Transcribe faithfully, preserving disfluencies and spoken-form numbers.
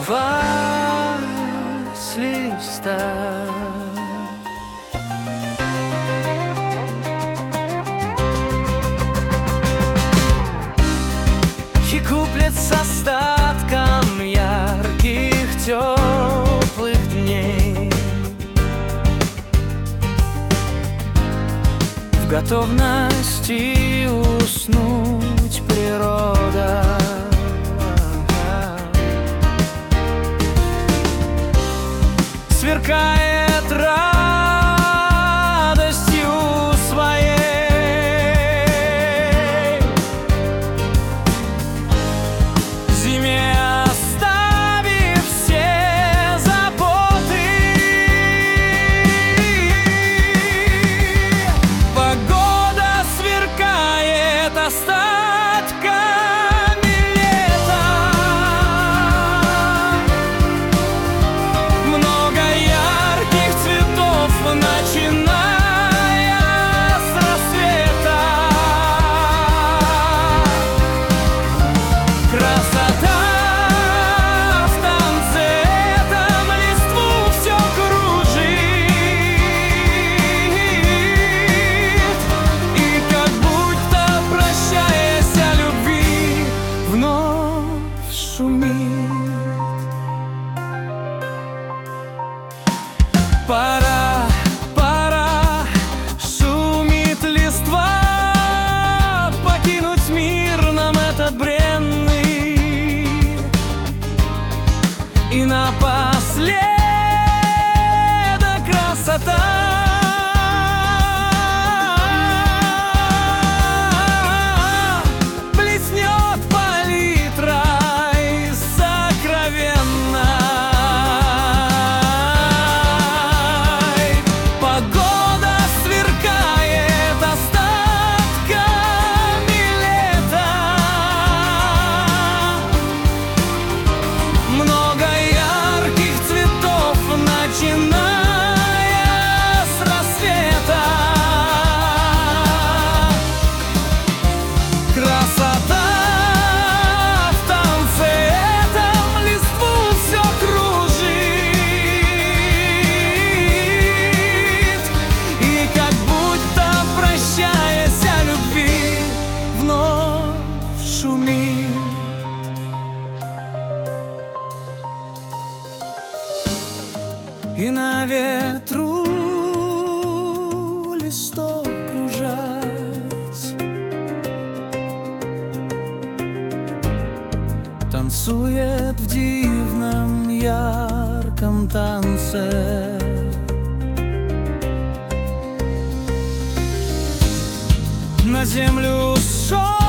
вальс листа. И куплет с остатком ярких теплых дней, в готовности уснуть природа сверкает радостью своей, зиме оставив все заботы. Погода сверкает остатками лета, много ярких цветов, начиная с рассвета. Красота в танце этом, листву все кружит, и как будто прощаясь о любви вновь шумит. Пора, пора, шумит листва, покинуть мир нам этот бренный, и напоследок красота. Блеснет палитрой сокровенной. Погода сверкает остатками лета, много ярких цветов, начиная с рассвета. Красота в танце этом, листву все кружит, и как будто прощаясь о любви вновь шумит. И на ветру листок кружась танцует в дивном ярком танце. На землю шел